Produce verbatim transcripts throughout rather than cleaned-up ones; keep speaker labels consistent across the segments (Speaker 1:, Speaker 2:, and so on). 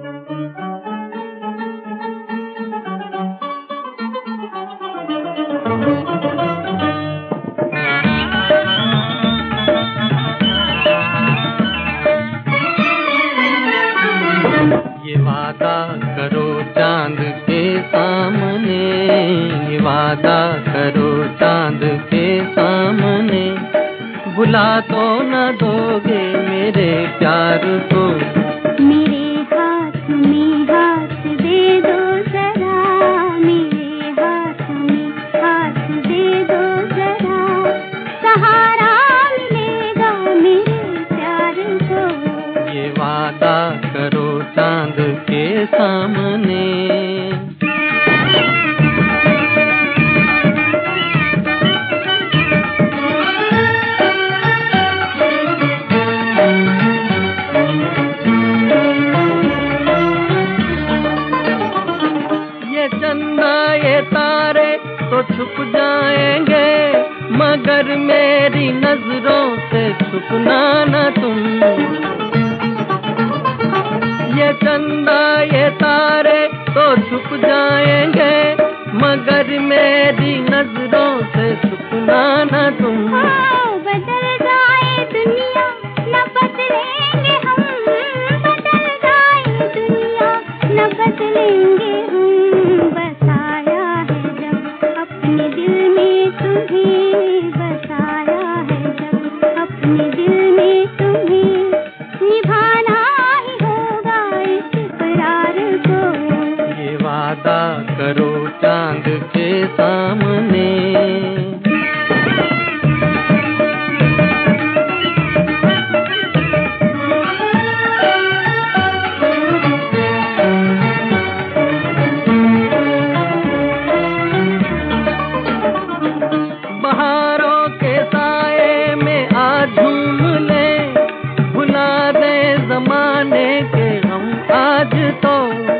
Speaker 1: ये वादा करो चांद के सामने, ये वादा करो चांद के सामने, भुला तो न दोगे मेरे प्यार को।
Speaker 2: मेरे हाथ में हाथ दे दो जरा, मेरे हाथ में हाथ दे दो जरा, सहारा मिलेगा मेरे प्यार को।
Speaker 1: ये वादा करो चांद के सामने। ये चंदा ये तारे तो छुप जाएंगे, मगर मेरी नजरों से छुपना न तुम। ये चंदा ये तारे तो छुप जाएंगे, मगर मेरी नजरों से छुपना न तुम।
Speaker 2: बदल जाए दुनिया न बदलेंगे हम, बदल जाए दुनिया न बदलेंगे हम। बसाया है जब अपने दिल में तुम्हें, बसाया है जब अपने दिल में तुम्हें, निभाना ही होगा इस इकरार को।
Speaker 1: ये वादा करो चांद के सामने। बहारों के साए में आज झूम ले, भुला दे जमाने के हम आज तो।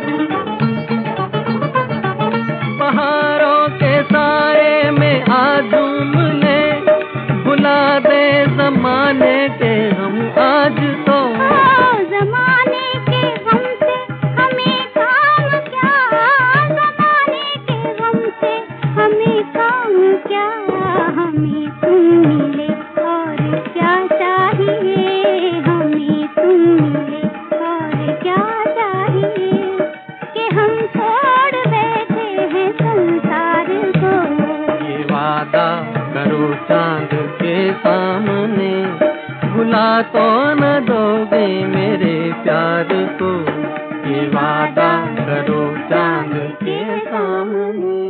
Speaker 1: बहारों के साए में आज झूम ले, भुला दे जमाने के हम आज तो।
Speaker 2: जमाने के हमसे हमें काम क्या, जमाने के हमसे हमें काम क्या, हमें तुम मिले और क्या चाहिए, हमें तुम मिले और क्या चाहिए, कि हम छोड़ बैठे हैं संसार को।
Speaker 1: ये वादा करो चांद के सामने, भुला तो न दोगे मेरे प्यार को। ये वादा करो चांद के सामने।